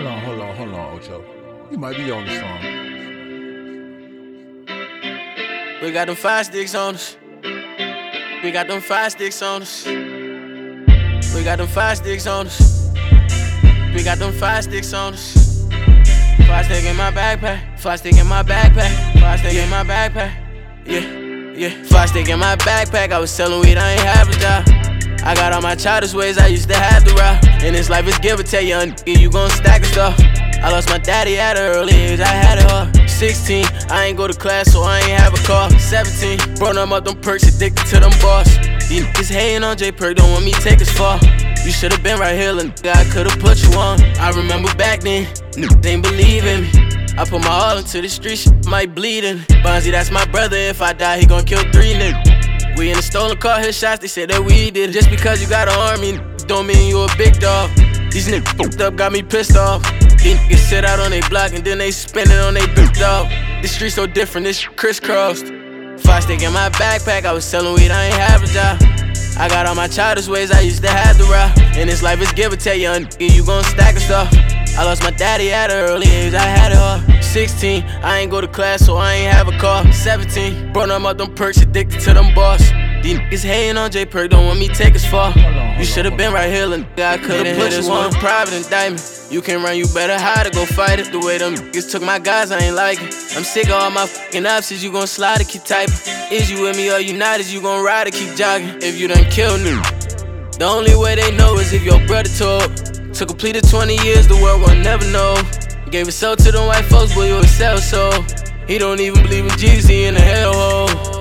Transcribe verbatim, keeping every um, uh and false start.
Hold on, hold on, hold on, Ocho. You might be on the song. We got them five sticks on us. We got them five sticks on us. We got them five sticks on us. We got them five sticks on us. Five stick in my backpack. Five stick in my backpack. Five stick in my backpack. Yeah, yeah. Five stick in my backpack. I was selling weed, I ain't have a job. I got all my childish ways, I used to have to rock. In this life, it's give or take, young nigga, you gon' stack of stuff. I lost my daddy at an early age, I had it hard. sixteen, I ain't go to class, so I ain't have a car. seventeen, brought them up them perks, addicted to them boss. These niggas hating on J Perk, don't want me take us far. You should've been right here, and I could've put you on. I remember back then, niggas ain't believe in me. I put my all into the street, shit might bleedin'. Bonzi, that's my brother, if I die, he gon' kill three niggas. We in a stolen car, hit shots, they said that we did it. Just because you got an army, don't mean you a big dog. These niggas fucked up, got me pissed off. These niggas sit out on they block and then they spin it on they big dog. This street so different, this shit crisscrossed. Five stick in my backpack, I was selling weed, I ain't have a job. I got all my childish ways, I used to have to rock. In this life, it's give or take, young nigga, you gon' stack of stuff. I lost my daddy at an early age, I had it hard. sixteen, I ain't go to class, so I ain't have a car. seventeen, brought them up them perks, addicted to them boss. These niggas hating on J Perk, don't want me take us far. You should've been right here, and I could've put you on a private indictment. You can run, you better hide or go fight it. The way them niggas took my guys, I ain't like it. I'm sick of all my fucking options, you gon' slide or keep typing. Is you with me or you not, is you gon' ride or keep jogging? If you done killed me, the only way they know is if your brother told. To complete twenty years, the world will never know. Gave his soul to them white folks, boy, you a sell soul. He don't even believe in Jesus, he in a hellhole.